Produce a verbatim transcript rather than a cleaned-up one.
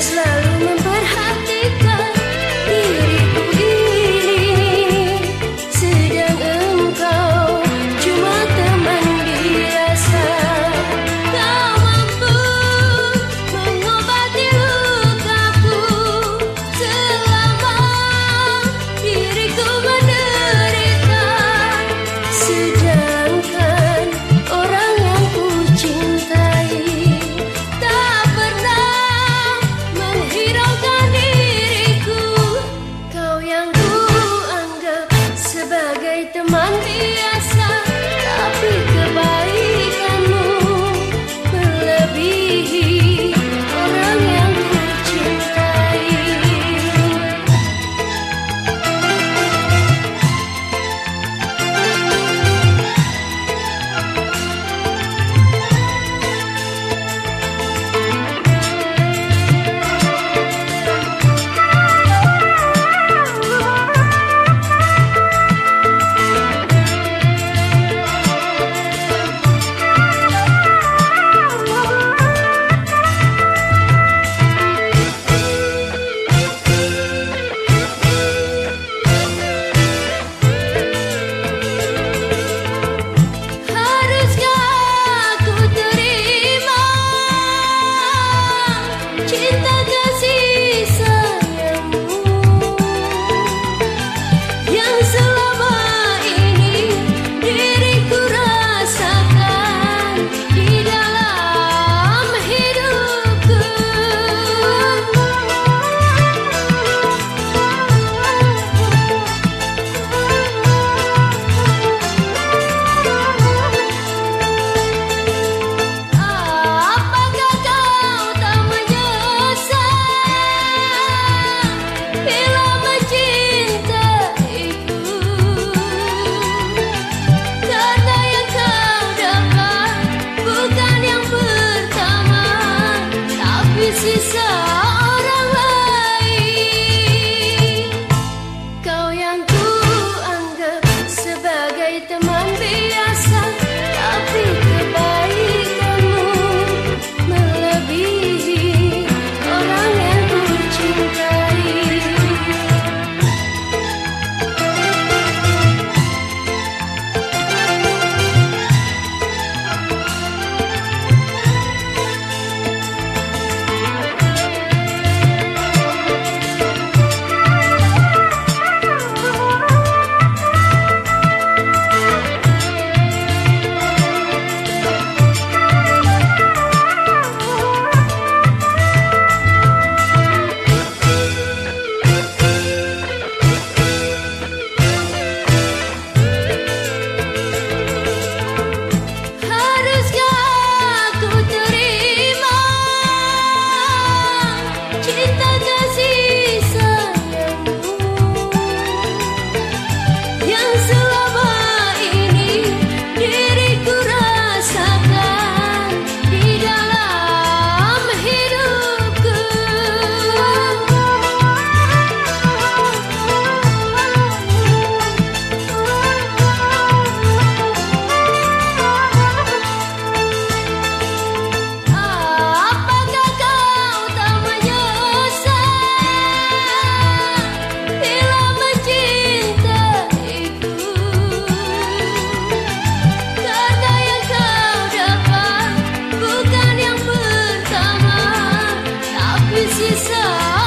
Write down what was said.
selalu memperhatikan diriku ini, sedang engkau cuma teman biasa. Kau mampu mengobati lukaku selama diriku menderita, sedangkan orang yang ku cintai tak pernah menghiraukan diriku. Kau yang ku anggap sebagai teman biasa, tapi kebaikanmu melebihi orang yang ku cintai. Sisa orang lain, kau yang ku anggap sebagai teman biasa, tapi kebaikanmu melebihi orang yang ku cintai. Sisa